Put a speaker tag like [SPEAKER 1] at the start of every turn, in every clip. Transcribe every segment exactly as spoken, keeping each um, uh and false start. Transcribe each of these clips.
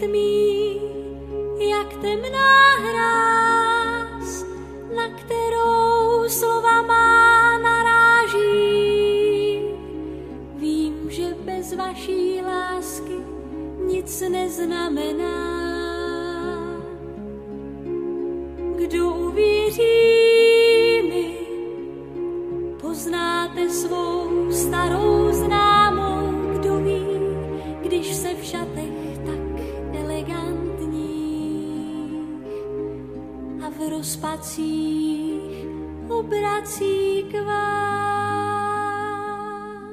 [SPEAKER 1] tmí, jak temná hráz, na kterou slova má naráží. Vím, že bez vaší lásky nic neznamená. Kdo uvěří mi, poznáte svou starou známou, kdo ví, když se v šatech tak elegantních a v rozpacích obrací k vám.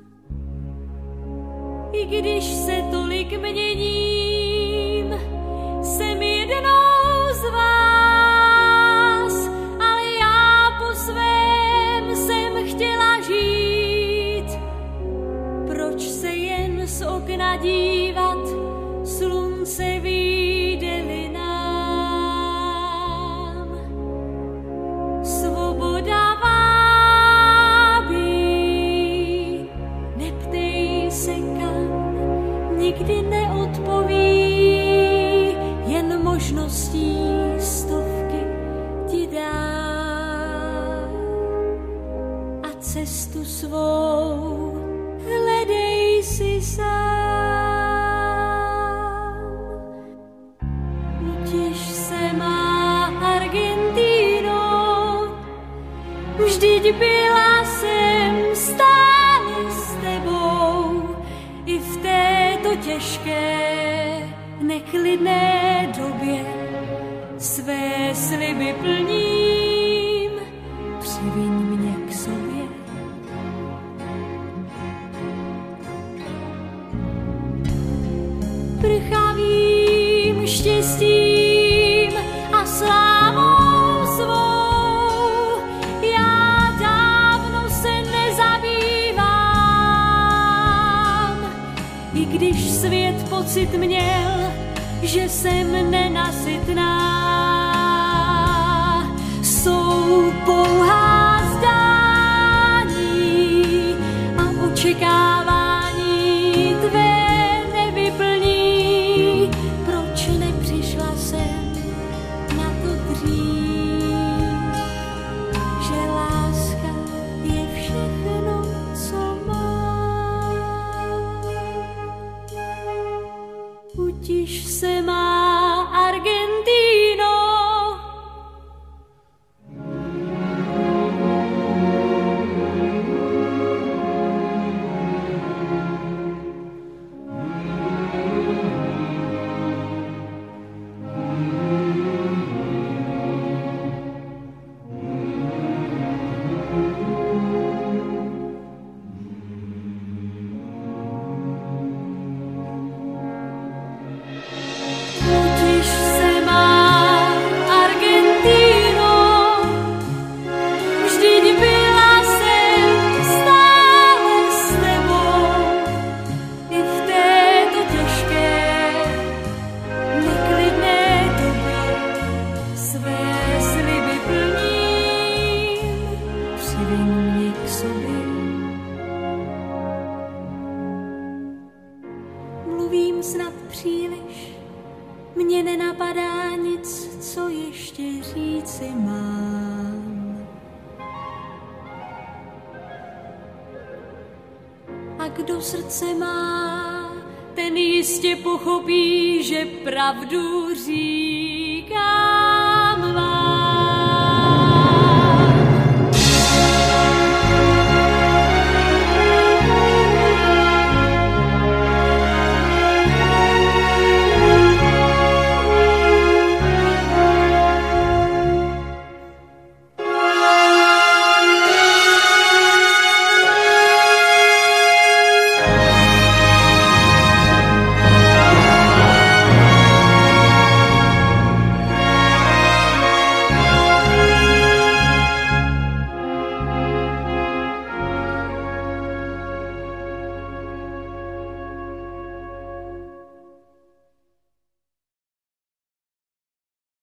[SPEAKER 1] I když se tolik měním, jsem jednou z vás, ale já po svém jsem chtěla žít. Proč se jen z okna dívat, slunce vyjde-li nám? Svoboda vábí, neptej se kam, nikdy neodpoví, jen možností stovky ti dá. A cestu svou hledej si sám. Utěš se má Argentíno, vždyť byla jsem stále s tebou, i v této těžké, neklidné době své sliby plním, přiviň mě k sobě. Prchavým štěstím a slávou svou já dávno se nezabývám. I když svět pocit měl, že jsem nenasytná, jsou pouhá zdání a očekávání tvé nevyplní. Proč nepřišla jsem na to dřív, že láska je všechno, co mám. Utiš se má Argentíno, mluvím snad příliš, mně nenapadá nic, co ještě říci mám. A kdo srdce má, ten jistě pochopí, že pravdu říkám vám.